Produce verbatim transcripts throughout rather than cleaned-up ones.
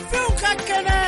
Sifiw ka kɛnɛ.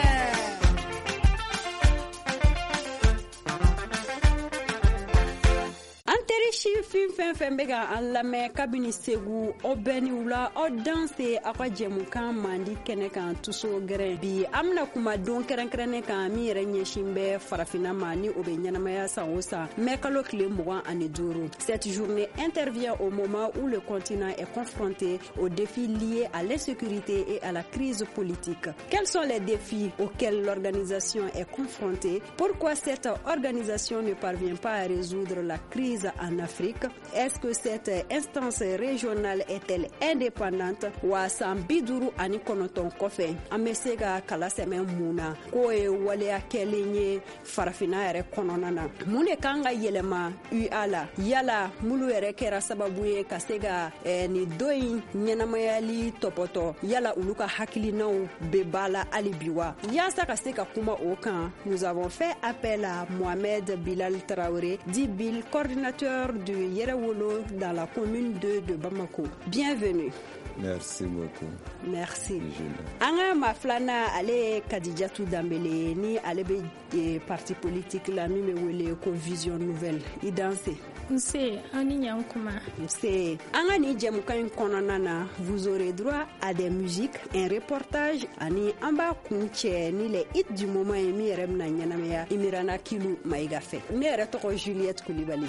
Fin fɛn fɛn bɛ ka an lamɛn kabini Segu o bɛniw la o danse aw ka jɛmukan mandi kɛnɛ kan tuso gɛrɛ bi an bɛna kuma don kɛrɛnkɛrɛnnen kan min yɛrɛ ɲɛsin bɛ farafinna ma ni o bɛ ɲɛnamaya san o san mɛ kalo tile mugan ani duuru. Cette journée intervient au moment où le continent est confronté aux défis liés à l'insécurité et à la crise politique. Quels sont les défis auxquels l'organisation est confrontée? Pourquoi cette organisation ne parvient pas à résoudre la crise en Afrique? Est-ce que cette instance régionale est-elle indépendante? Wa san biduru ani kɔnɔntɔn kɔfɛ an bɛ se ka kala sɛmɛ mun na k'o ye waleya kɛlen ye farafinna yɛrɛ kɔnɔna na. Mun de kan ka yɛlɛma U A la? Yala mulu yɛrɛ kɛra sababu ye ka se ka eh, ni do in ɲɛnamayali tɔpɔtɔ yala olu ka hakilinaw bɛ ba la hali bi wa? Yaasa ka se ka kuma o kan, nous avons fait appel à Mohamed Bilal Traoré, dit Bill, coordinateur du Yerewolo dans la commune deux de Bamako. Bienvenue. Merci beaucoup. Merci. Anga maflana ale Kadijatu Dambele ni ale be parti politique la mi me wele ko vision nouvelle idanse. Mse ani nyankuma. Mse anga ni jemukan konona na vous aurez droit à des musiques, un reportage ani amba kunche ni les hits du moment et mi rem na nyanamaya imirana kilu maiga fe. Ne re to Juliette Koulibaly.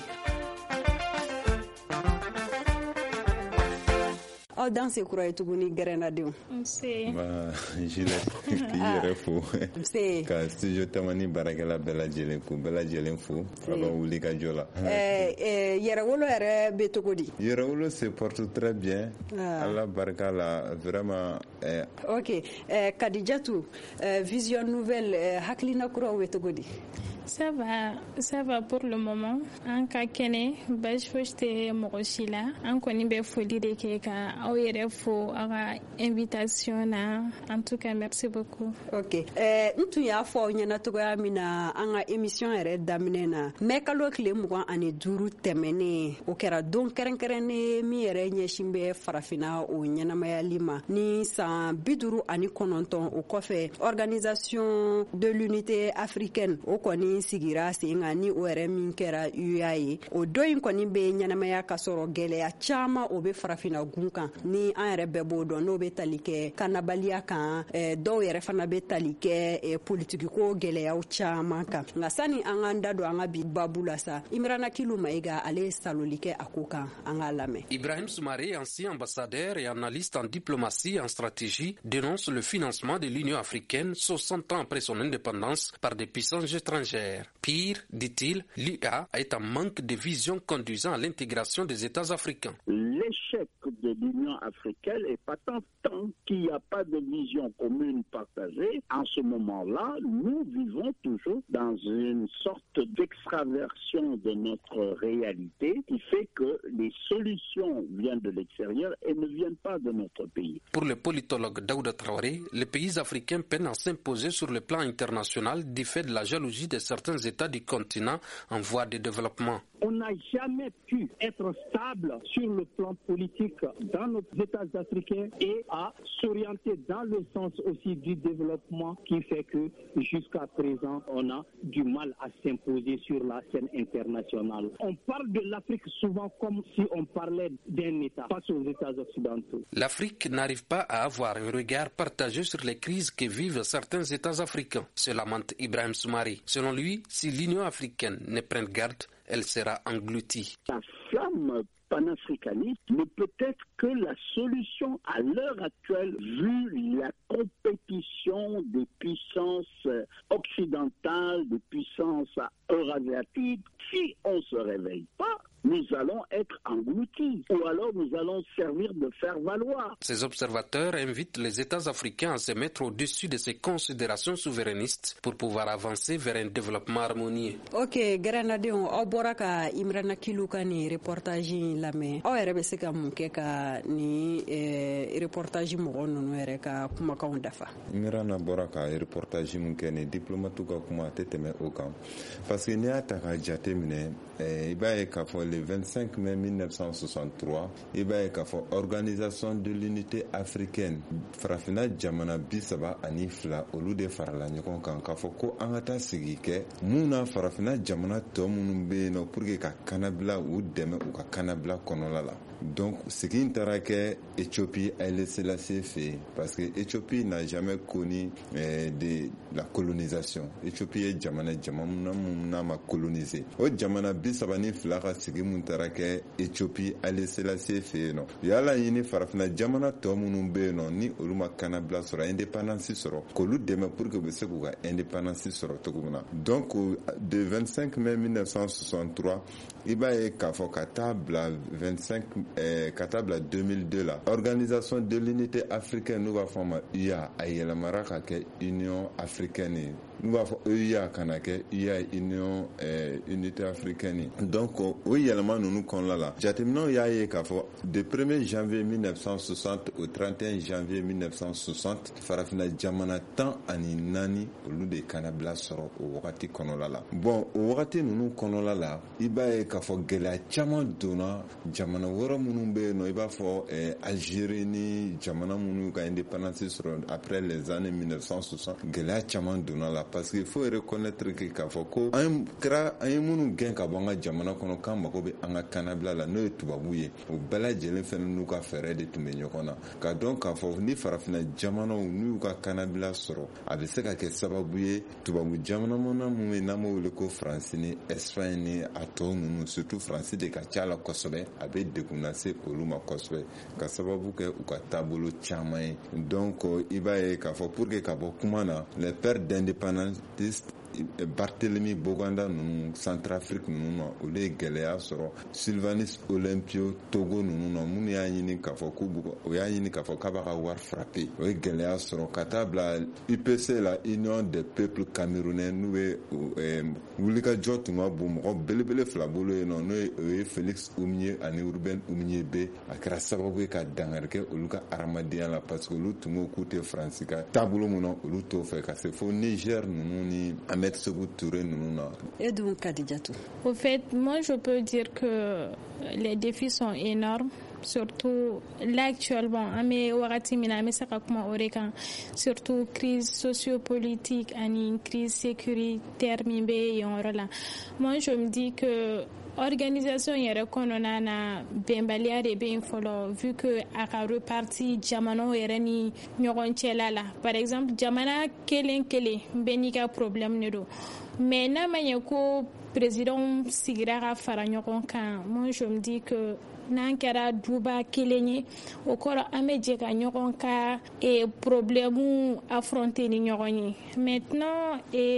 Aw danse kura ye tuguni gɛrɛnadenw. Nse. Ba Juliette k'i yɛrɛ fo. Nse. Ka studio tamani baarakɛla bɛɛ lajɛlen fo bɛɛ lajɛlen fo. Ka bɔ wuli ka jɔ la. Ɛɛ Yɛrɛwolo yɛrɛ bɛ cogo di? Yɛrɛwolo se porte très bien. Ala barika la vraiment. Ok. Kadijatu, vision nouvelle hakilina kuraw bɛ cogo di? Ça va, ça va pour le moment. En ka kene bash foste mogoshila. En koni be foli de ke ka aw yɛrɛ fo aw ka invitation na. En tout cas, merci beaucoup. OK. Euh ntu y'a fɔ aw ɲɛna togoya min na an ka émission yɛrɛ daminɛ na. Mɛ kalo tile mugan ani duuru tɛmɛnen o kɛra don kɛrɛnkɛrɛnnen min yɛrɛ ɲɛsin bɛ farafinna o ɲɛnamayali ma. Ni san bi duuru ani kɔnɔntɔn o kɔfɛ Organisation de l'Unité africaine o kɔni sigira sen kan ni o yɛrɛ min kɛra U A ye o do in kɔni bɛ ɲɛnamaya ka sɔrɔ gɛlɛya caman o bɛ farafinna gun kan ni an yɛrɛ bɛɛ b'o dɔn n'o bɛ tali kɛ kannabaliya kan dɔw yɛrɛ fana bɛ tali kɛ politikiko gɛlɛyaw caman kan nka sani an k'an da don an ka bi babu la sa Imrana Kilu Maïga ale saloli kɛ a ko kan an k'a lamɛn. Ibrahim Soumaré, ancien ambassadeur et analyste en diplomatie et en stratégie, dénonce le financement de l'Union africaine soixante ans après son indépendance par des puissances étrangères. Pire, dit-il, l'U A est en manque de vision conduisant à l'intégration des États africains. L'échec de l'Union africaine est patent tant qu'il n'y a pas de vision commune partagée. En ce moment-là, nous vivons toujours dans une sorte d'extraversion de notre réalité qui fait que les solutions viennent de l'extérieur et ne viennent pas de notre pays. Pour le politologue Daouda Traoré, les pays africains peinent à s'imposer sur le plan international du fait de la jalousie de certains États du continent en voie de développement. On n'a jamais pu être stable sur le plan politique dans nos États africains et à s'orienter dans le sens aussi du développement qui fait que jusqu'à présent, on a du mal à s'imposer sur la scène internationale. On parle de l'Afrique souvent comme si on parlait d'un État face aux États occidentaux. L'Afrique n'arrive pas à avoir un regard partagé sur les crises que vivent certains États africains, se lamente Ibrahim Soumaré. Selon lui, si l'Union africaine ne prend garde, elle sera engloutie. La flamme panafricaniste ne peut être que la solution à l'heure actuelle vu la compétition des puissances occidentales, des puissances eurasiatiques. Si on ne se réveille pas, nous allons être engloutis ou alors nous allons servir de faire valoir. Ces observateurs invitent les États africains à se mettre au-dessus de ces considérations souverainistes pour pouvoir avancer vers un développement harmonieux. Ok, Grenadien, aw bɔra ka Imrana Kilu ka ni reportage lamɛn. Aw yɛrɛ bɛ se ka mun kɛ ka ni reportage mɔgɔ ninnu yɛrɛ ka kumakanw dafa? Imrana bɔra ka reportage mun kɛ ni diplomate ka kuma tɛ tɛmɛ o kan parce que n'i y'a ta ka jate minɛ i b'a ye k'a fɔ le vingt-cinq mai mille neuf cent soixante-trois i b'a ye k'a fɔ organisation de l'unité africaine farafina jamana bi saba ani fila olu de farala ɲɔgɔn kan k'a fɔ ko an ka taa sigi kɛ mun na farafina jamana tɔ minnu bɛ yen nɔ pour que ka kanabila u dɛmɛ u ka kanabila kɔnɔla la. Donc sigi in taara kɛ Éthiopie Haïlé Sélassié fɛ yen parce que Éthiopie n'a jamais connu euh, de la colonisation. Éthiopie ye jamana jamana mun n'a ma coloniser. O jamana bi saba ni fila ka sigi mun taara kɛ Éthiopie Haïlé Sélassié fɛ yen nɔ. Yala ɲini farafina jamana tɔ minnu bɛ yen nɔ ni olu ma kanabila sɔrɔ indépendance sɔrɔ k'olu dɛmɛ pour que u bɛ se k'u ka indépendance sɔrɔ cogo min na. Donc de vingt-cinq mai mille neuf cent soixante-trois i b'a ye k'a fɔ ka taa bila vingt-cinq eh, ka taa bila deux mille deux la organisation de l'unité africaine n'u b'a fɔ a ma U A a yɛlɛmara ka kɛ Union africaine ye. N'u b'a fɔ U I A kana kɛ U A Union eh, unité africaine. Donc o yɛlɛma ninnu kɔnɔna la jateminɛw y'a ye k'a fɔ de premier janvier mille neuf cent soixante au trente et un janvier mille neuf cent soixante farafina jamana tan ani naani olu de kanabila sɔrɔ o wagati kɔnɔna la. Bon o wagati ninnu kɔnɔna la i b'a ye k'a fɔ gɛlɛya caman donna jamana wɛrɛ minnu bɛ yen nɔ i b'a fɔ eh, Algérie ni jamana minnu ka indépendance sɔrɔ après les années mille neuf cent soixante gɛlɛya caman donna la parce que il faut reconnaître que k'a fɔ ko an kɛra an ye minnu gɛn ka bɔ an ka jamana kɔnɔ k'an mago bɛ an ka kanabila la n'o ye tubabu ye o bɛɛ lajɛlen fɛnɛ n'u ka fɛɛrɛ de tun bɛ ɲɔgɔn na ka dɔn k'a fɔ ni farafina jamanaw n'u ka kanabila sɔrɔ a bɛ se ka kɛ sababu ye tubabu jamana minnu bɛ n'an b'o wele ko Faransi ni Espagne ni a tɔw ninnu surtout Faransi de ka ca la kosɛbɛ a bɛ degun lase olu ma kosɛbɛ ka sababu kɛ u ka taabolo caman ye donc i b'a ye k'a fɔ pour que ka bɔ kuma na les pères d'indépendantistes Barthélemy Boganda ninnu Centrafrique ninnu na olu ye gɛlɛya sɔrɔ Sylvanus Olympio Togo ninnu na minnu y'a ɲini k'a fɔ k'u o y'a ɲini k'a fɔ k'a b'a ka wari frappé o ye gɛlɛya sɔrɔ ka taa bila U P C la Union des peuples camerounais n'u ye wulikajɔ tun ka bon mɔgɔ belebele fila bolo yen nɔ n'o ye o ye Félix Oumier ani Ruben Oumier a kɛra sababu ye ka dankari kɛ olu ka hadamadenya la parce que olu tun ko k'u tɛ Faransi ka taabolo mun na olu t'o fɛ ka se fo Niger ninnu ni Au fait, moi je peux dire que les défis sont énormes. Surtout là actuellement, surtout crise sociopolitique, une crise sécuritaire, moi je me dis que organisation yɛrɛ kɔnɔna na bɛnbaliya de bɛ yen fɔlɔ vu que a ka reparti jamanaw yɛrɛ ni ɲɔgɔn cɛla la par exemple jamana kelen kelen bɛɛ n'i ka problème de don mais n'a ma ɲɛ ko président sigira ka fara ɲɔgɔn kan moi je me dis que n'an kɛra duba kelen ye o kɔrɔ an bɛ jɛ ka ɲɔgɔn ka problème affronter ni ɲɔgɔn ye maintenant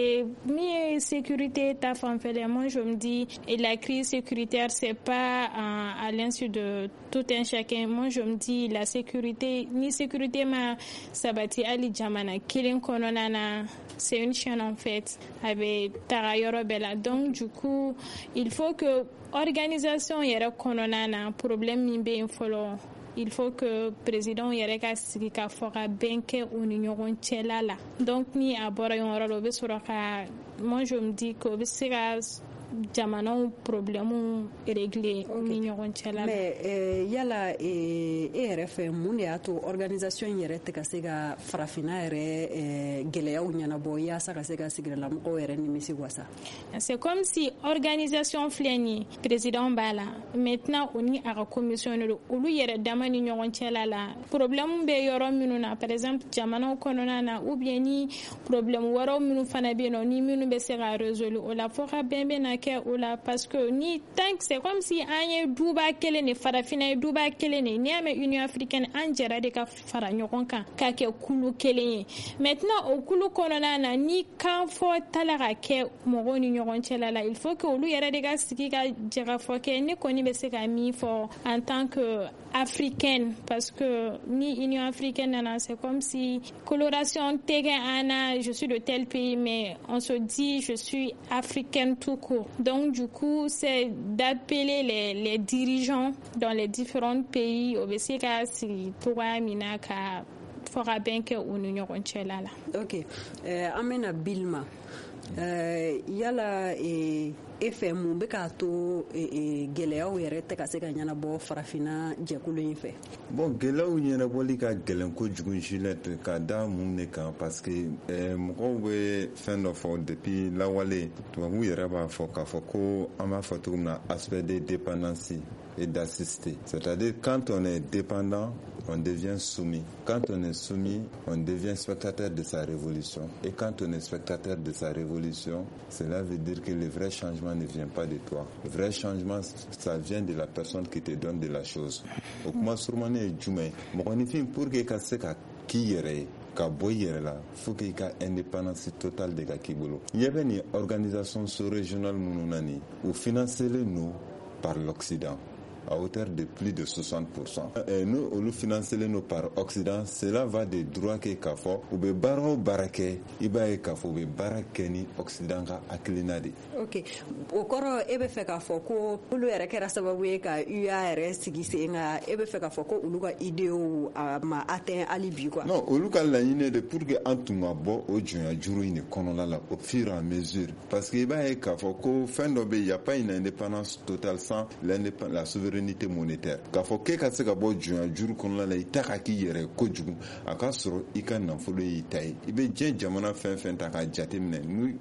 min ye sécurité ta fanfɛla moi je me dis et la crise sécuritaire c'est pas à, à l'insu de tout un chacun moi je me dis la sécurité ni sécurité ma sabati ali jamana kelen kɔnɔna na c'est une chaîne en fait avec taga yɔrɔ bɛɛ la donc du coup il faut que organisation yɛrɛ kɔnɔna na problème min bɛ yen fɔlɔ il faut que président yɛrɛ ka sigi ka fɔ ka bɛn kɛ u ni ɲɔgɔn cɛla la donc ni a bɔra yen yɔrɔ la o bɛ sɔrɔ ka moi je me dis que o bɛ se ka jamanaw problème régler ni ɲɔgɔn cɛla la mais euh, yala e yɛrɛ fɛ mun de y'a to organisation yɛrɛ tɛ ka se ka farafina yɛrɛ gɛlɛyaw ɲɛnabɔ yaasa ka se ka sigidalamɔgɔw yɛrɛ nimisi wasa c'est comme si organisation filɛ nin ye président b'a la maintenant o ni a ka commission de don olu yɛrɛ dama ni ɲɔgɔn cɛla la problème bɛ yɔrɔ minnu na par exemple jamanaw kɔnɔna na ou bien ni problème wɛrɛw minnu fana bɛ yen nɔ ni minnu bɛ se ka résoudre o la fɔ ka bɛn bɛ na parce que ni tant c'est comme si an ye duba kelen de farafina ye duba kelen de ni y'a mɛn Union africaine an jɛra de ka fara ɲɔgɔn kan ka kɛ kulu kelen ye maintenant o kulu kɔnɔna na ni kan fɔ tala ka kɛ mɔgɔw ni ɲɔgɔn cɛla la il faut que olu yɛrɛ de ka sigi ka jɛgafɔ kɛ ne kɔni bɛ se ka min fɔ en tant que africaine parce que ni Union africaine nana c'est comme si coloration tɛ kɛ an na je suis de tel pays mais on se dit je suis africaine tout court. Donc du coup, c'est d'appeler les, les dirigeants dans les différents pays au B C K si toga mina ka fora bien que unu ɲɔgɔn cɛla la. OK. Euh, amena Bilma. ɛɛ yala e fɛ mun bɛ k'a to gɛlɛyaw yɛrɛ tɛ ka se ka ɲɛnabɔ farafina jɛkulu in fɛ? Bon, gɛlɛyaw ɲɛnabɔli ka gɛlɛn kojugu Juliette ka da mun de kan parce que mɔgɔw bɛ fɛn dɔ fɔ depuis lawale tubabu yɛrɛ b'a fɔ k'a fɔ ko an b'a fɔ cogo min na aspect de dépendance et d'assister. C'est-à-dire quand on est dépendant, on devient soumis. Quand on est soumis, on devient spectateur de sa révolution. Et quand on est spectateur de sa révolution, cela veut dire que le vrai changement ne vient pas de toi. Le vrai changement, ça vient de la personne qui te donne de la chose. Donc moi, sûrement, je suis Djoumé. Pour que ça qui est ka bɔ i yɛrɛ la faut que i ka indépendance totale de ka k'i bolo. Il y avait une organisation sous-régionale minnu na nin u financelen no par l'Occident à hauteur de plus de soixante pour cent. Et nous, on financé nous par Occident, cela va des droits que Kafo, ou be baro barake, iba e Kafo, be barakeni Occident ka aklinadi. Ok. O koro ebe fe Kafo ko ulu ere kera sababu e ka U A R S gise nga ebe fe Kafo ko ulu ka ideo ma atteint alibi quoi. Non, ulu ka la yine de pour que antuma bo o junya juru ine konola la au fur et à mesure parce que iba e Kafo ko fin dobe y a pas une indépendance totale sans l'indépendance la souveraineté monétaire. K'a fɔ k'e ka se ka bɔ junya juru kɔnɔna la i ta ka k'i yɛrɛ kojugu a ka sɔrɔ i ka nafolo y'i ta ye i bɛ diɲɛ jamana fɛn fɛn ta k'a jate minɛ n'u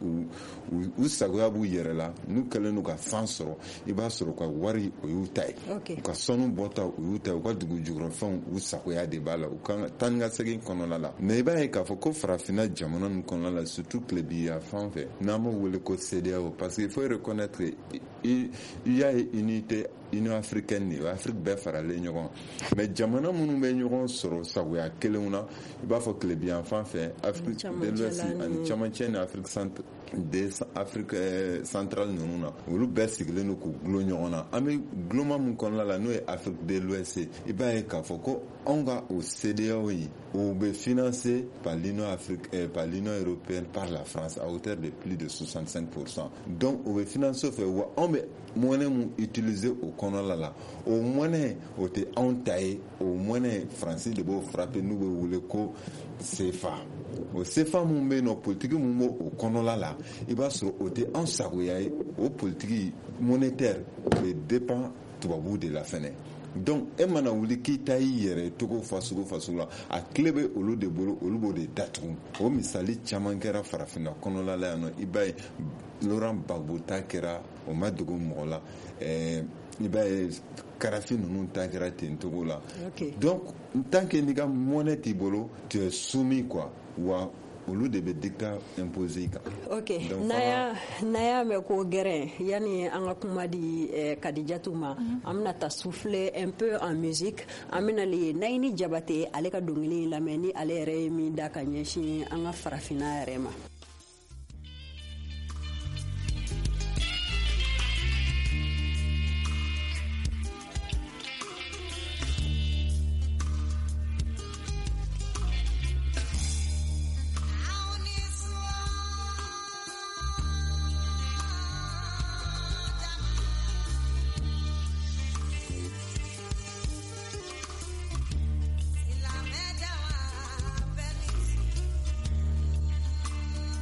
u sagoya b'u yɛrɛ la n'u kɛlen n'u ka fan sɔrɔ i b'a sɔrɔ u ka wari o y'u ta ye u ka sanu bɔta o y'u ta ye u ka dugu jukɔrɔfɛnw u sagoya de b'a la u ka taa ni ka segin kɔnɔna la mais i b'a ye k'a fɔ ko farafinna jamana ninnu kɔnɔna la surtout tilebiya fan fɛ n'an b'o wele ko C D A O parce que il faut reconnaître il y a une unité Union africaine ni Afrique bɛɛ faralen ɲɔgɔn mais jamana minnu bɛ ɲɔgɔn sɔrɔ sagoya kelenw na i b'a fɔ tilebiyan fan fɛ Afrique de l'Ouest ani camancɛ ni Afrique centre de Afrique centrale ninnu na olu bɛɛ sigilen don k'u gulo ɲɔgɔn na an bɛ guloma min kɔnɔna la n'o ye Afrique de l'Ouest i b'a ye k'a fɔ ko anw ka o C D A O in o bɛ financé par l'Union africaine par l'Union européenne par la France à hauteur de plus de soixante-cinq pour cent donc o bɛ financé fɛ wa anw bɛ monnaie mun utiliser o kɔnɔla la o monnaie o tɛ anw ta ye o monnaie faransi de b'o frappé n'u bɛ wele ko C F A o C F A mun bɛ yen nɔ politiki mun b'o o kɔnɔla la i b'a sɔrɔ o tɛ anw sagoya ye o politiki monétaire o bɛ dépend tubabuw de la fɛnɛ donc e mana wuli k'i ta y'i yɛrɛ togo fasugu fasugu la a tile bɛ olu de bolo olu b'o de datugu o misali caman kɛra farafinna kɔnɔla la yan nɔ i b'a ye Laurent Gbagbo ta kɛra o ma dogo mɔgɔ la ɛɛ i b'a ye Karafi ninnu ta kɛra ten togo la donc tant que n'i ka monnaie t'i bolo tu es soumis quoi wa olu de bɛ dictat imposé kan. Ok, n'a y'a mɛn ko gɛrɛn yani an ka kuma di eh, Kadijatu ma an bɛna ta souffler un peu en musique an bɛna le Nayini Jabate ale ka dɔnkili lamɛn ni ale yɛrɛ ye min da ka ɲɛsin an ka farafinna yɛrɛ ma. La media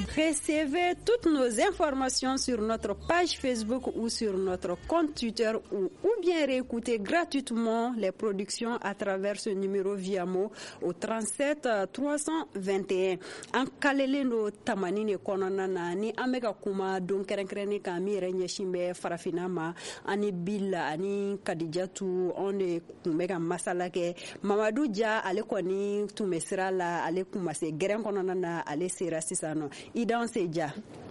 Recevez toutes nos informations sur notre page Facebook ou sur notre compte Twitter ou, ou bien réécoutez gratuitement les productions à travers ce numéro Viamo au trente-sept trois cent vingt et un. An kalele no tamani ne kɔnɔna na ni an bɛ ka kuma don kɛrɛnkɛrɛnnen kan min yɛrɛ ɲɛsin bɛ farafina ma ani Bila ani Kadijatu anw de kun bɛ ka masala kɛ. Mamadu Ja ale kɔni tun bɛ sira la, ale kun ma se gɛrɛn kɔnɔna na, ale sera sisan nɔ. Idanse Ja.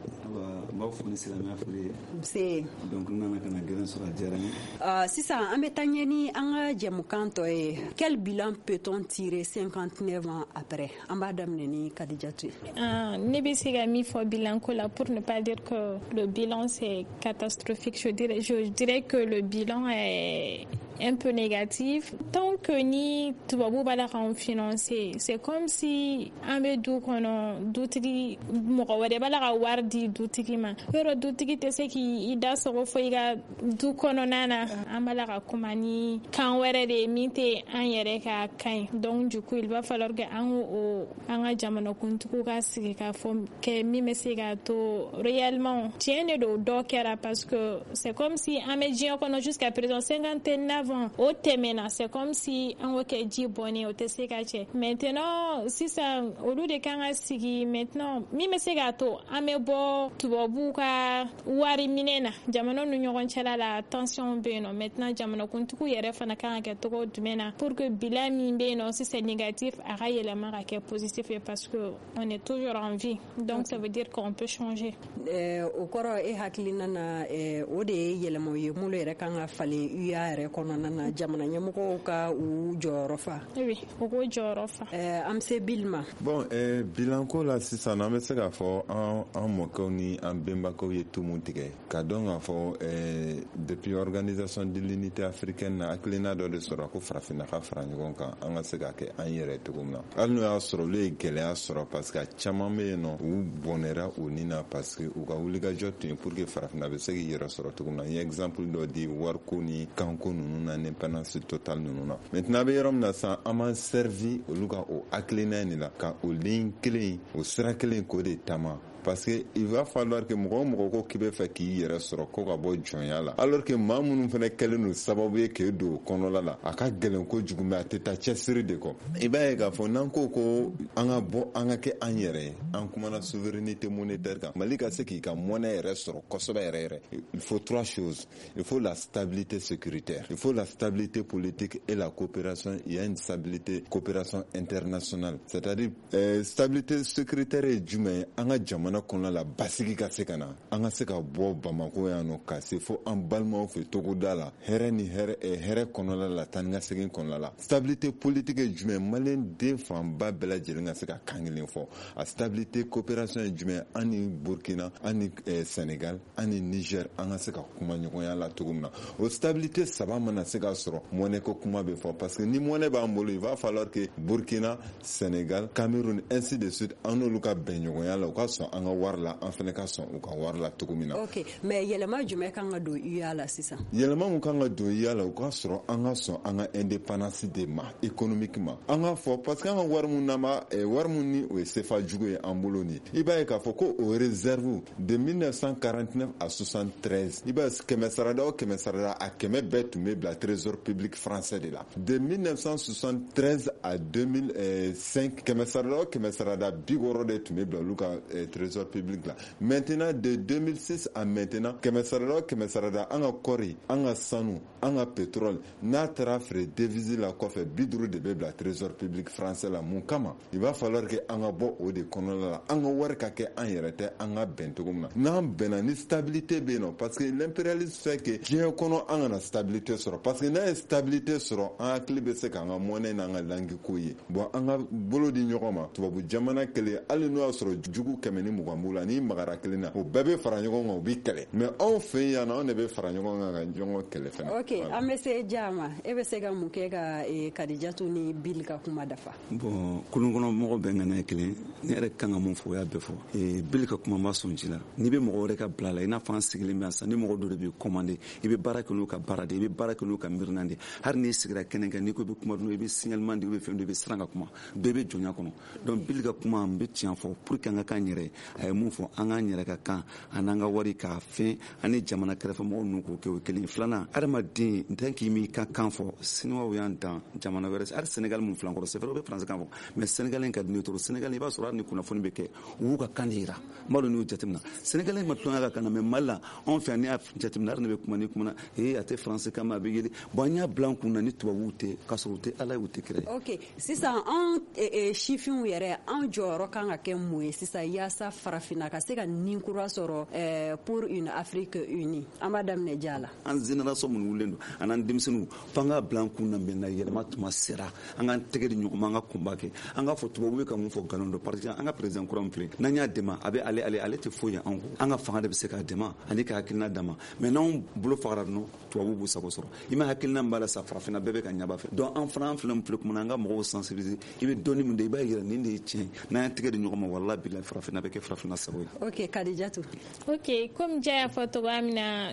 B'a fɔ ni silamɛya foli ye. Se. Donc n nana ka na gɛrɛn sɔrɔ a diyara n ye. Uh, sisan an bɛ taa ɲɛ ni an ka jɛmukan tɔ ye. Quel bilan peut-on tirer cinquante-neuf ans après? An b'a daminɛ ni Kadijatu. Uh, ne bɛ se ka min fɔ bilan ko la pour ne pas dire que le bilan c'est catastrophique. Je dirais, je dirais que le bilan est un peu négatif. Tant que ni tubabu b'a la k'anw financer, c'est comme si an bɛ du kɔnɔ dutigi mɔgɔ wɛrɛ b'a la ka wari di dutigi ma. Yɔrɔ dutigi tɛ se k'i da sago fɔ i ka du kɔnɔna na. An b'a la ka kuma ni kan wɛrɛ de ye min tɛ an yɛrɛ ka kan ye. Donc du coup il va falloir que an o an ka jamanakuntigiw ka sigi ka fɔ kɛ min bɛ se k'a to réellement tiɲɛ de don dɔ kɛra parce que c'est comme si an bɛ diɲɛ kɔnɔ jusqu'à présent cinquante-neuf ans o tɛmɛna, c'est comme si an ko kɛ ji bɔnnen o tɛ se ka cɛ. Maintenant sisan olu de kan ka sigi maintenant min bɛ se k'a to an bɛ bɔ tubabu ka wari minɛ na jamana ni ɲɔgɔn cɛla la tension bɛ yen nɔ. Maintenant jamanakuntigiw yɛrɛ fana kan ka kɛ cogo jumɛn na pour que bilan min bɛ yen nɔ si c'est négatif a ka yɛlɛma ka kɛ positif parce que on est toujours en vie, donc okay. Ça veut dire qu'on peut changer. Eh, o kɔrɔ e hakilina na eh, o de ye yɛlɛmaw ye minnu yɛrɛ kan ka falen U A yɛrɛ kɔnɔna na jamana ɲɛmɔgɔw ka u jɔyɔrɔ fa. Oui, u ko jɔyɔrɔ fa. Eh, an bɛ se Bilma. Bon, eh, bilanko la sisan an bɛ se k'a fɔ an an mɔkɛw ni an bɛnbakɛw ye tu mun tigɛ ka dɔn k'a fɔ eh, depuis organisation de l'unité africaine na hakilina dɔ de sɔrɔ ko farafinna ka fara ɲɔgɔn kan an ka se ka kɛ an yɛrɛ cogo min na. Hali n'o y'a sɔrɔ olu ye gɛlɛya sɔrɔ parce que caman bɛ yen nɔ u bɔnɛra u ni na parce que u ka wulikajɔ tun ye pour que farafinna bɛ se k'i yɛrɛ sɔrɔ cogo min na. N ye exemple dɔ di wariko ni kanko ninnu na indépendance totale ninnu na. Maintenant a bɛ yɔrɔ min na sisan an b'an servi olu ka o hakilina in de la ka o ligne kelen o sira kelen k'o de taama. Parce que il va falloir que mɔgɔ o mɔgɔ ko k'i bɛ fɛ k'i yɛrɛ sɔrɔ ko ka bɔ jɔnya la alors que maa minnu fana kɛlen don sababu ye k'e don o kɔnɔla la a ka gɛlɛn kojugu mais a tɛ taa cɛsiri de kɔ. I b'a ye k'a fɔ n'an ko ko an ka bɔ an ka kɛ an yɛrɛ ye an kumana souveraineté monétaire kan Mali ka se k'i ka monnaie yɛrɛ sɔrɔ kosɛbɛ yɛrɛ yɛrɛ il faut trois choses. Il faut la stabilité sécuritaire, il faut la stabilité politique et la coopération. Il y a une stabilité coopération internationale, c'est-à-dire euh, stabilité sécuritaire ye jumɛn ye an ka jamana kɔnɔna la basigi ka se ka na an ka se ka bɔ Bamako yan nɔ ka se fo an balimaw fɛ togoda la hɛrɛ ni hɛrɛ hɛrɛ kɔnɔna la tan ni ka segin kɔnɔna la. Stabilité politique ye jumɛn Malien den fanba bɛɛ lajɛlen ka se ka kan kelen fɔ. A stabilité coopération ye jumɛn an ni Burkina an ni eh, Sénégal an ni Niger an ka se ka kuma ɲɔgɔnya la cogo min na. O stabilité saba mana se ka sɔrɔ monnaie ko kuma bɛ fɔ parce que ni monnaie b'an bolo il va falloir que Burkina, Sénégal, Cameroun ainsi de suite an n'olu ka bɛn ɲɔgɔnya la u ka sɔn an ka wari la an fana ka sɔn u ka wari la cogo min na. Ok, mais yɛlɛma jumɛn kan ka don U A la sisan? Yɛlɛma mun kan ka don U A la u ka sɔrɔ an ka sɔn an ka indépendance de ma économiquement. An ka fɔ parce que an ka wari mun na ma eh, wari mun ni o ye C F A jugu ye an bolo ni. I b'a ye k'a fɔ ko o réserve de mille neuf cent quarante-neuf à soixante-treize i b'a ye kɛmɛ sarada o kɛmɛ sarada a kɛmɛ bɛɛ tun bɛ bila trésor public français de la. De mille neuf cent soixante-treize à deux mille cinq kɛmɛ sarada o kɛmɛ sarada bi wɔɔrɔ de tun bɛ bila olu ka eh, trésor public là. Maintenant de deux mille six à maintenant kɛmɛ sarada o kɛmɛ sarada an ka kɔri an ka sanu an ka pétrole n'a taara feere devise la kɔfɛ bi duuru de bɛ bila trésor public français la mun kama il va falloir que an ka bɔ o de kɔnɔna la an ka wari ka kɛ an yɛrɛ tɛ an ka bɛn cogo min na n'an bɛnna ni stabilité bɛ yen nɔ parce que l'impérialisme fait que diɲɛ kɔnɔ an kana stabilité sɔrɔ parce que n'a ye stabilité sɔrɔ an hakili bɛ se k'an ka monnaie n'an ka langue ko ye bon an ka bolo di ɲɔgɔn ma tubabu jamana kelen hali n'o y'a sɔrɔ jugu kɛmɛ ni mugan b'u la ni magara kelen na o bɛɛ bɛ fara ɲɔgɔn kan o bɛ kɛlɛ mais anw fɛ yan anw de bɛ fara ɲɔgɔn kan ka ɲɔgɔn kɛlɛ fana. Ok, an bɛ se Ja ma e bɛ se ka mun kɛ ka Kadijatu ni Bil ka kuma dafa? Bon kulun kɔnɔ mɔgɔ bɛɛ ŋana ye kelen ne yɛrɛ kan ka mun fɔ o y'a bɛɛ fɔ Bil ka kuma ma sɔn ci la n'i bɛ mɔgɔ wɛrɛ ka bila la i n'a fɔ an sigilen bɛ yan sisan ni mɔgɔ dɔ de bɛ commandé i bɛ baara kɛ n'u ka baara de i bɛ baara kɛ n'u ka miirina de hali n'i sigira kɛnɛ kan n'i ko i bɛ kuma dun i bɛ signalement di i bɛ fɛn dɔ i bɛ siran ka kuma bɛɛ bɛ jɔnya kɔnɔ donc Bil ka kuma n bɛ tiɲɛ fɔ pour que an ka k'an yɛrɛ ye a ye mun fɔ an k'an yɛrɛ ka kan an'an ka wari k'a fɛn ani jamana kɛrɛfɛmɔgɔw n'u k'o kɛ o kelen. Filanan adamaden n tɛ k'i m'i ka kan fɔ siniwaw y'an dan jamana wɛrɛ hali Senegal mun filan kɔrɔ c'est vrai o bɛ faransi kan fɔ mais Senegalien ka di ne tɔɔrɔ Senegal i b'a sɔrɔ hali ni kunnafoni bɛ kɛ u y'u ka kan de yira n b'a dɔn n'u jateminɛ Senegalien ma tulonkɛ ka kan na mais Mali la anw fɛ yan n'i y'a jateminɛ hali ne bɛ kuma ni kuma na ee a tɛ faransi kan ma a bɛ yeli bon an y'a bila an kun na ni tubabuw tɛ k'a sɔrɔ u tɛ ala ye u tɛ kira ye. Ok sisan anw sifinw yɛrɛ anw jɔyɔrɔ kan ka kɛ mun ye sisan yaasa farafinna ka se ka nin kura sɔrɔ pour une Afrique unie an b'a daminɛ ja la. An génération minnu wulen don an'an denmisɛnninw f'an k'a bila an kun na mɛ na yɛlɛma tuma sera an k'an tɛgɛ di ɲɔgɔn ma an ka kunba kɛ an k'a fɔ tubabuw bɛ ka mun fɔ nkalon don parce que an ka président kura min filɛ n'an y'a dɛmɛ a bɛ ale ale ale tɛ foyi an kɔ an ka fanga de bɛ se k'a dɛmɛ ani ka hakilina d'a ma mais n'anw bolo fagara dɔrɔn tubabuw b'u sago sɔrɔ i ma hakilina min b'a la sa farafinna bɛɛ bɛ ka ɲaba fɛ donc an fana an filɛ min filɛ kuma na an ka mɔgɔw sensibiliser i bɛ dɔnni min de i b'a yira nin de ye tiɲɛ n'an y'an tɛgɛ di ɲɔgɔn ma walahi bilahi farafinna bɛ kɛ farafinna sago ye. Ok Kadijatu. Ok comme ja y'a fɔ cogoya min na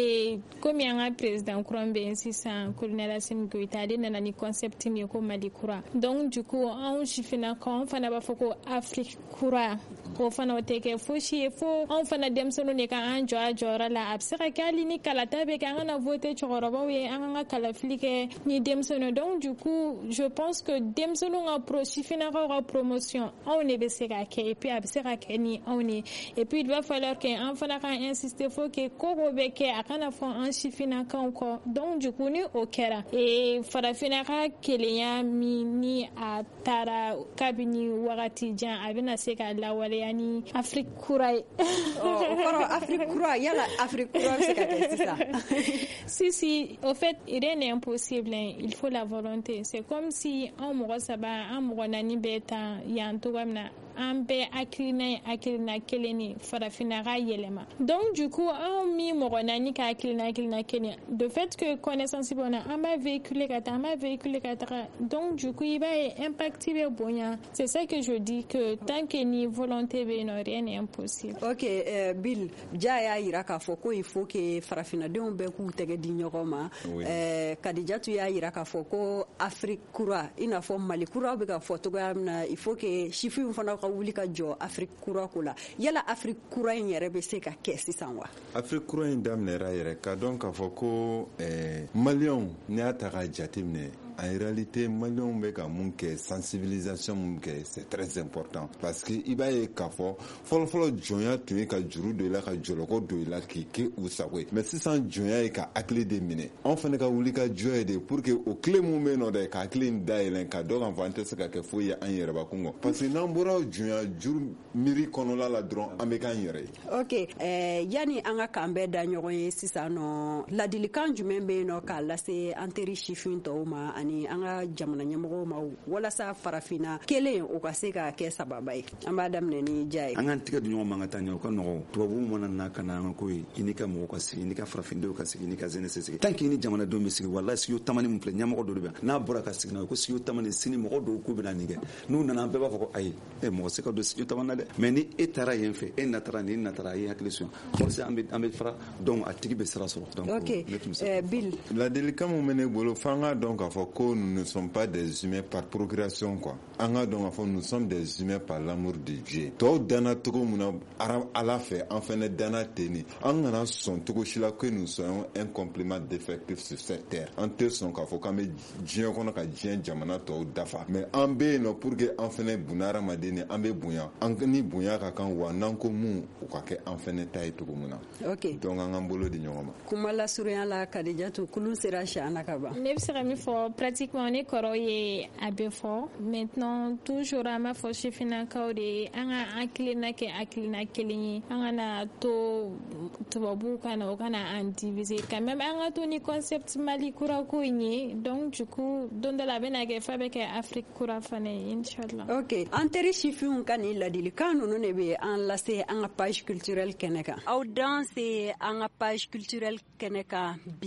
comme an ka président kura min bɛ yen sisan colonel Assimi Goïta ale nana ni concept min ye ko Mali kura donc du coup anw sifinnakaw anw fana b'a fɔ ko Afrique kura o fana o tɛ kɛ fosi ye fo anw fana denmisɛnninw de ka an jɔ a jɔyɔrɔ la a bɛ se ka kɛ hali ni kalata bɛ kɛ an kana voter cɛkɔrɔbaw ye an ka kalafili kɛ ni denmisɛnninw donc du coup je pense que denmisɛnninw ka pro sifinnakaw ka promotion anw de bɛ se ka kɛ et puis a bɛ se ka kɛ ni anw ne et puis il va falloir que an fana ka insister fo que ko ko bɛ kɛ a kana fɔ an sifinnakaw kɔ donc du coup ni o kɛra ee farafinna ka kelenya min ni a taara kabini wagati jan a bɛna se ka lawaleya ni Afrique kura ye. O kɔrɔ Afrique kura yala Afrique kura bɛ se ka kɛ sisan. Si si au fait rien n'est impossible il faut la volonté c'est comme si an mɔgɔ saba an mɔgɔ naani bɛ taa yan cogoya min na an bɛɛ hakilina ye hakilina kelen ye farafinna ka yɛlɛma donc du coup anw min mɔgɔ naani ka hakilina hakilina kelen de fait que connaissance bɛ na an b'a véhiculer ka taa an b'a véhiculer ka taga donc du coup i b'a ye impact bɛ bonya c'est ça que je dis que tant que ni volonté bɛ yen nɔ rien n'est impossible. Ok euh, Bill ja y'a yira k'a fɔ ko il faut que farafinnadenw bɛɛ k'u tɛgɛ di ɲɔgɔn ma oui. euh, Kadijatu y'a yira k'a fɔ ko Afrique kura i n'a fɔ Mali kura bɛ ka fɔ cogoya min na il faut que sifinw fana ka wuli ka jɔ Afrique kura ko la yala Afrique kura in yɛrɛ bɛ se ka kɛ sisan wa. Afrique kura in daminɛra yɛrɛ ka dɔn k'a fɔ ko eh, Maliyɛnw n'i y'a ta k'a jateminɛ en réalité Maliyɛnw bɛ ka mun kɛ sensibilisation mun kɛ c'est très important parce que i b'a ye k'a fɔ fɔlɔfɔlɔ jɔnya tun ye ka juru don i la ka jɔlɔkɔ don i la k'i kɛ u sago ye mais sisan jɔnya ye ka hakili de minɛ anw fana ka wuli ka jɔ ye de pour que o tile mun bɛ yen nɔ dɛ ka hakili in dayɛlɛn ka dɔn k'a fɔ an tɛ se ka kɛ foyi ye an yɛrɛbakun kɔ parce que n'an bɔra jɔnya juru miiri kɔnɔla la dɔrɔn an bɛ k'an yɛrɛ ye. Ok eh, yani an ka kan bɛɛ da ɲɔgɔn ye sisan nɔ ladilikan jumɛn bɛ yen nɔ k'a lase an teri sifin tɔw ma ani an ka jamana ɲɛmɔgɔw ma walasa farafinna kelen o ka se ka kɛ sababa ye an b'a daminɛ ni ja ye. An k'an tɛgɛ di ɲɔgɔn ma an ka taa ɲɛ o ka nɔgɔ tubabuw mana na ka na an ka ko ye i n'i ka mɔgɔw ka sigi i n'i ka farafindenw ka sigi i n'i ka jeunesse sigi tant que i ni jamanadenw bɛ sigi walahi studio tamani min filɛ ɲɛmɔgɔ dɔ de bɛ n'a bɔra ka sigi n'a ye ko studio tamani sini mɔgɔ dɔw k'u bɛna nin kɛ n'u nana an bɛɛ b'a fɔ ko ayi e mɔgɔ se ka don studio tamani na dɛ mais ni e taara yen fɛ e natara ni e natara a ye hakili sonya forcément an bɛ an bɛ fara donc a tigi bɛ sira sɔrɔ. Donc ok euh, Bill ladilikan mun bɛ ne bolo f'an k'a dɔn k'a fɔ ko nous ne sommes pas des humains par procuration quoi an k'a dɔn k'a fɔ nous sommes des humains par l'amour de Dieu tɔw danna cogo mun na ala fɛ an fɛnɛ danna ten ni an kana sɔn cogo si la que nous soyons un complément d'effectif sur cette terre an tɛ sɔn k'a fɔ k'an bɛ diɲɛ kɔnɔ ka diɲɛ jamana tɔw dafa mais an bɛ yen nɔ pour que an fɛnɛ buna hadamaden ni an bɛ bonya an ni bonya ka kan wa n'an ko mun o ka kɛ an fɛnɛ ta ye cogo mun na. Ok donc an k'an bolo di ɲɔgɔn ma. kuma lasurunya la Kadijatu kulun sera siana ka ban. Ne bɛ se ka min fɔ pratiquement ne kɔrɔ ye a bɛ fɔ maintenant toujours an b'a fɔ sifinnakaw de ye an ka hakilina kɛ hakilina kelen ye an kana to tubabuw kana o kana an diviser quand même an ka to ni concept Mali kura ko in ye donc du coup don dɔ la a bɛna kɛ f'a bɛ kɛ Afrique kura fana ye inchallah. Ok an teri sifinw ka nin ladilikan ninnu de bɛ an lase an ka page culturelle kɛnɛ kan aw dan se an ka page culturelle kɛnɛ kan bi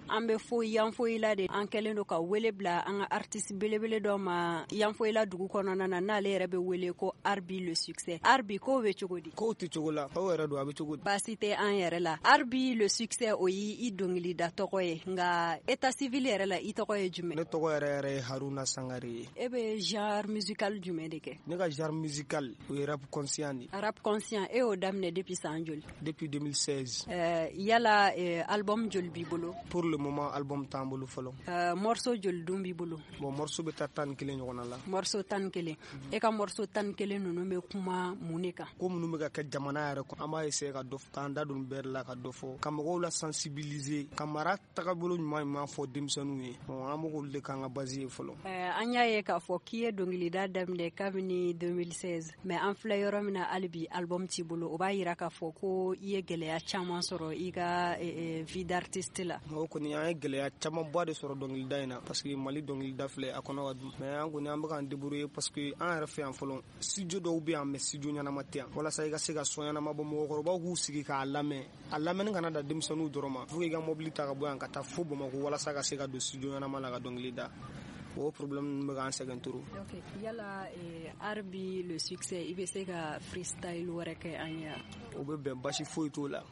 an bɛ fo yanfoyila de an kɛlen don ka wele bila an ka artiste belebele dɔ ma yanfoyila dugu kɔnɔna na n'ale yɛrɛ bɛ wele ko Arbi le succès. Arbi ko bɛ cogo di? Ko tɛ cogo la, ko yɛrɛ don a bɛ cogo di? Baasi tɛ an yɛrɛ la. Arbi le succès o yi i dɔnkilida tɔgɔ ye nka état civil yɛrɛ la i tɔgɔ ye jumɛn? Ne tɔgɔ yɛrɛ yɛrɛ ye Haruna Sangare ye. E bɛ genre musical jumɛn de kɛ? Ne ka genre musical o ye rap conscient de. Rap conscient e y'o daminɛ depuis san joli? Depuis deux mille seize. Euh, yala euh, album joli b'i bolo? Pour le moment album t'an bolo fɔlɔ. Euh, morceau joli dun b'i bolo? Bon morceau bɛ taa tan ni kelen ɲɔgɔnna la. Morceau tan ni kelen. E ka morceau tan ni kelen ninnu bɛ kuma mun de kan? Ko minnu bɛ ka kɛ jamana yɛrɛ kɔnɔ an b'a essayer ka dɔ k'an da don bɛɛ la ka dɔ fɔ ka mɔgɔw la sensibiliser ka mara tagabolo ɲuman ɲuman fɔ denmisɛnninw ye. Bon an b'olu de k'an ka base ye fɔlɔ. Euh, an y'a ye k'a fɔ k'i ye dɔnkilida daminɛ kabini deux mille seize mais an filɛ yɔrɔ min na hali bi album t'i bolo o b'a yira k'a fɔ ko i ye gɛlɛya caman sɔrɔ i ka eh, eh, vie d'artiste la. O kɔni an ye gɛlɛya caman ba de sɔrɔ dɔnkilida in na parce que Mali dɔnkilida filɛ a kɔnɔ ka dun mais an kɔni an bɛ k'an débrouiller parce que an yɛrɛ fɛ yan fɔlɔ studio dɔw bɛ yan mais studio ɲɛnama tɛ yan walasa i ka se ka son ɲɛnama bɔ mɔgɔkɔrɔbaw k'u sigi k'a lamɛn a lamɛnni kana da denmisɛnninw dɔrɔn ma fo k'i ka mobili ta ka bɔ yan ka taa fo Bamakɔ walasa ka se ka don studio ɲɛnama la ka dɔnkilida. O problème bɛ k'an sɛgɛn turu. Ok, yala eh, Arbi le succès i bɛ se ka freestyle wɛrɛ kɛ an ye? O bɛ bɛn basi foyi t'o la.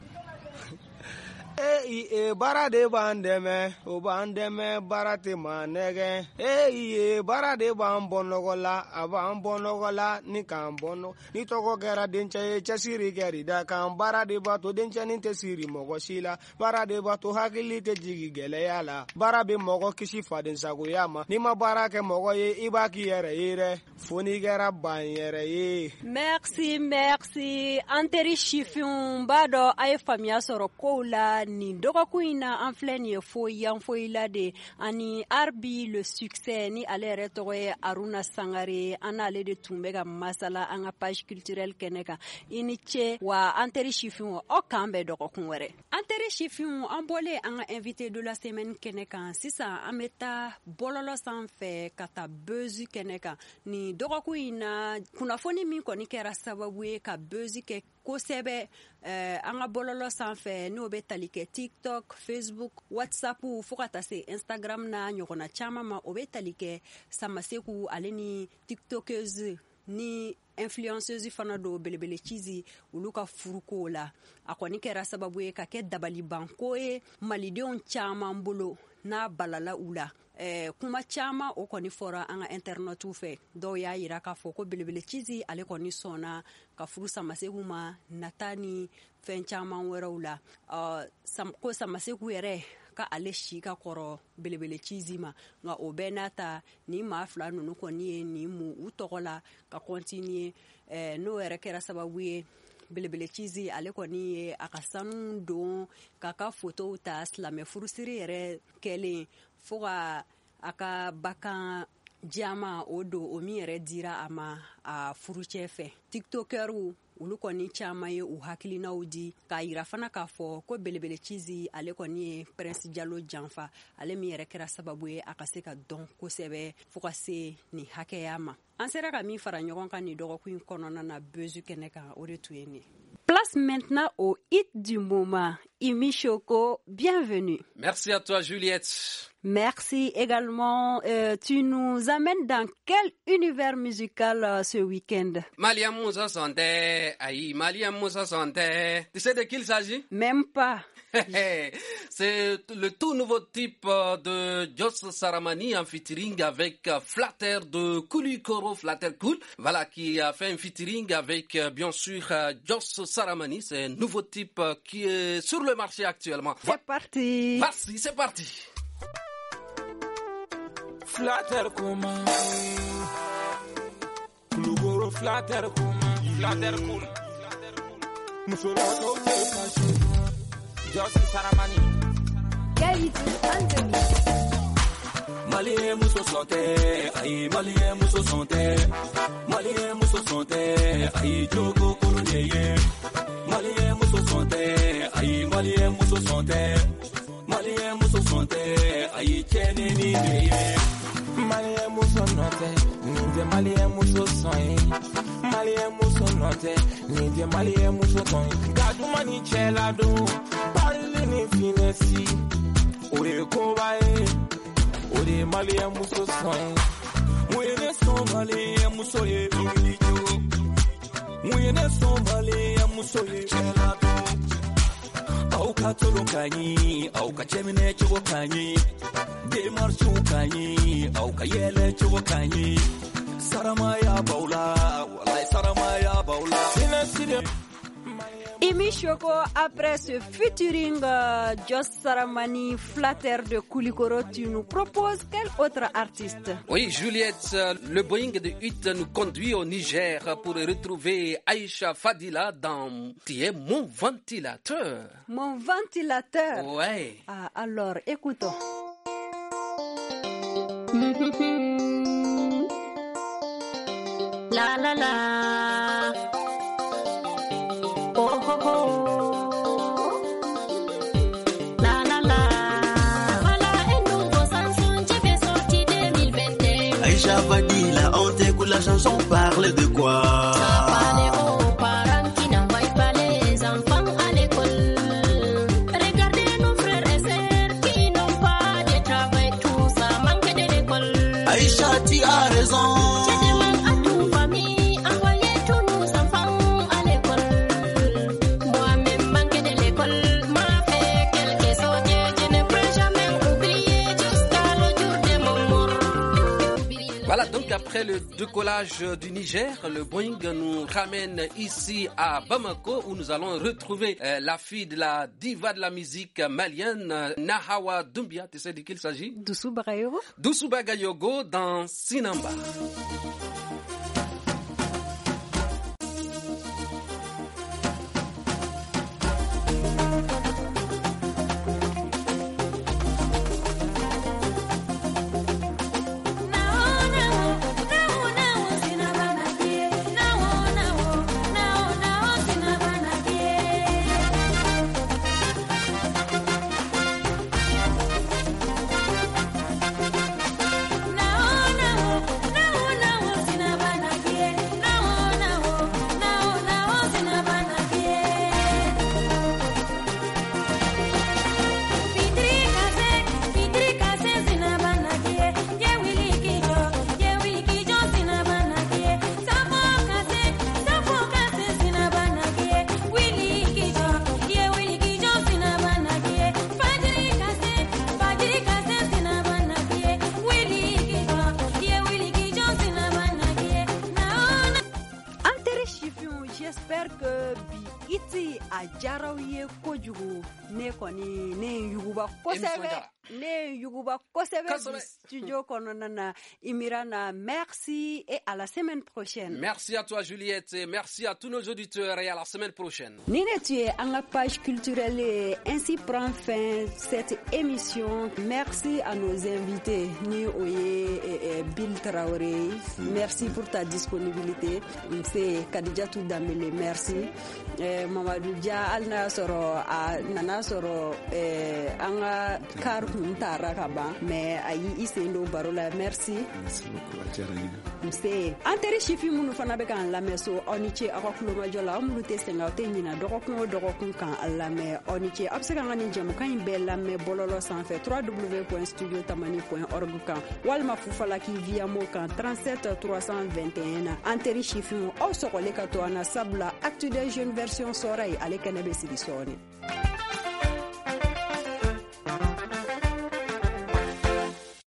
Ei e bara de b'an dɛmɛ o b'an dɛmɛ bara tɛ ma nɛgɛ ei e bara de b'an bɔ nɔgɔ la a b'an bɔ nɔgɔ la ni k'an bɔ nɔgɔ ni tɔgɔ kɛra dencɛ ye cɛsiri kɛri da kan bara de b'a to dencɛnin tɛ siri mɔgɔ si la bara de b'a to hakili tɛ jigin gɛlɛya la bara bɛ mɔgɔ kisi faden sagoya ma n'i ma baara kɛ mɔgɔ ye i b'a k'i yɛrɛ ye dɛ fo n'i kɛra ban yɛrɛ ye. Merci merci an teri sifinw b'a dɔn a ye faamuya sɔrɔ kow la nin dɔgɔkun in na an filɛ nin ye fo yanfoyila de ani Arbi le succès ni ale yɛrɛ tɔgɔ ye Haruna Sangare an n'ale de tun bɛ ka masala an ka page culturelle kɛnɛ kan i ni ce wa an teri sifinw aw k'an bɛn dɔgɔkun wɛrɛ. An teri sifinw an bɔlen an ka invité de la semaine kɛnɛ kan sisan an bɛ taa bɔlɔlɔ sanfɛ ka taa buzz kɛnɛ kan nin dɔgɔkun in na kunnafoni min kɔni kɛra sababu ye ka buzz kɛ kosɛbɛ eh, an ka bɔlɔlɔ sanfɛ n'o bɛ tali kɛ TikTok, Facebook, WhatsApp fo ka taa se Instagram na ɲɔgɔnna caman ma o bɛ tali kɛ Samaseku ale ni TikTokeuse ni influenceuse fana do belebele cizi olu ka furuko la a kɔni kɛra sababu ye ka kɛ dabalibanko ye malidenw caman bolo n'a balala u la. Eh, kuma caman o kɔni fɔra an ka internetu fɛ dɔw y'a yira k'a fɔ ko belebele cizi ale kɔni sɔnna ka furu Samaseku ma nata ni fɛn caman wɛrɛw la uh, sam, ko Samaseku yɛrɛ ka ale si ka kɔrɔ belebele cizi ma nka o bɛɛ n'a ta ni maa fila ninnu kɔni ye nin mu u tɔgɔ la ka continuer eh, n'o yɛrɛ kɛra sababu ye belebele cizi ale kɔni ye a ka sanu don k'a ka photow ta silamɛ furusiri yɛrɛ kɛlen fo ka a ka bakan jama o don o min yɛrɛ dira a ma a furucɛ fɛ. TikTokɛriw olu kɔni caman ye u hakilinaw di k'a yira fana k'a fɔ ko belebele cizi ale kɔni ye Prince Jalo janfa ale min yɛrɛ kɛra sababu ye a ka se ka dɔn kosɛbɛ fo ka se nin hakɛya ma. An sera ka min fara ɲɔgɔn kan nin dɔgɔkun in kɔnɔna na buzz kɛnɛ kan o de tun ye nin. Place maintenant au hit du moment. Imi Choco, bienvenue. Merci à toi Juliette. Merci également. Euh, tu nous amènes dans quel univers musical euh, ce week-end? Malia Moussa Santé, aïe, Malia Moussa Santé. Tu sais de qui il s'agit? Même pas. C'est le tout nouveau type de Joss Saramani en featuring avec Flatter de Koulikoro Flatter Cool. Voilà, qui a fait un featuring avec bien sûr Joss Saramani. C'est un nouveau type qui est sur le marché actuellement. C'est parti. Merci, c'est parti. Flatter Kuma Koulikoro Flatter Kuma Flatter Cool Musolako Fashion Joss Saramani Qualité Anthony Malien muso santé aïe Malien muso santé Malien muso santé aïe Joko Koloneye Malien muso santé aïe Malien muso santé Malien muso santé aïe Chene ni beye Malien muso santé Ninde Malien muso santé Malien muso santé Ninde Malien muso santé Gadu mani chelado Parle ni finesi ore kobaye ore malia muso son muene son malia muso ye bilijo muene son malia muso ye chelado au katolo kanyi au kachemine chugo kanyi de marchu kanyi au kayele chugo kanyi saramaya baula wallahi saramaya baula sinasire. Imi Shoko, après ce featuring euh, Joss Saramani, flatteur de Koulikoro, tu nous proposes quel autre artiste? Oui, Juliette, le Boeing de huit nous conduit au Niger pour retrouver Aïcha Fadila dans Qui est mon ventilateur. Mon ventilateur? Ouais. Ah, alors, écoutons. La la la. Oh oh oh, la la la. Voilà un nouveau chanson qui fait sortir deux mille vingt et un. Aïcha Fadila, on t'écoute la chanson, parle de quoi? Ça parle aux parents qui n'envoient pas les enfants à l'école. Regardez nos frères et sœurs qui n'ont pas de travail, tout ça manque de l'école. Aïcha, tu as raison. Après le décollage du Niger, le Boeing nous ramène ici à Bamako où nous allons retrouver euh, la fille de la diva de la musique malienne, Nahawa Doumbia. Tu sais de qui il s'agit? Doussou Bagayogo. Doussou Bagayogo dans Sinamba. Studio Kononana Imirana, merci et à la semaine prochaine. Merci à toi Juliette et merci à tous nos auditeurs et à la semaine prochaine. Nina, tu es à la page culturelle et ainsi prend fin cette émission. Merci à nos invités, Ni Oye et Bill Traoré. Merci pour ta disponibilité. C'est Kadija Toudamele, merci. Mamadou Dia Alna Soro, Nana Soro, Anga Kar Huntara Kaba, mais Ayi Isendo Barola, merci. Merci beaucoup, Adjarina. C'est Antere Chifi Mounou Fanabekan Lameso, Oniche, Arokulo Majola, Mouloute Sengaute Nina, Dorokun, Dorokun Kan Alame, Oniche, Absegani Jamukan Bella, Me Bololo Sanfe, w w w point studio tamani point org kan, Walma Fufalaki via Mokan, trente-sept trois cent vingt et un, Antere Chifi Mou, Osoko Lekatoana Sabla, Actu des jeunes version Soreil, Alekanebe Sidisoni.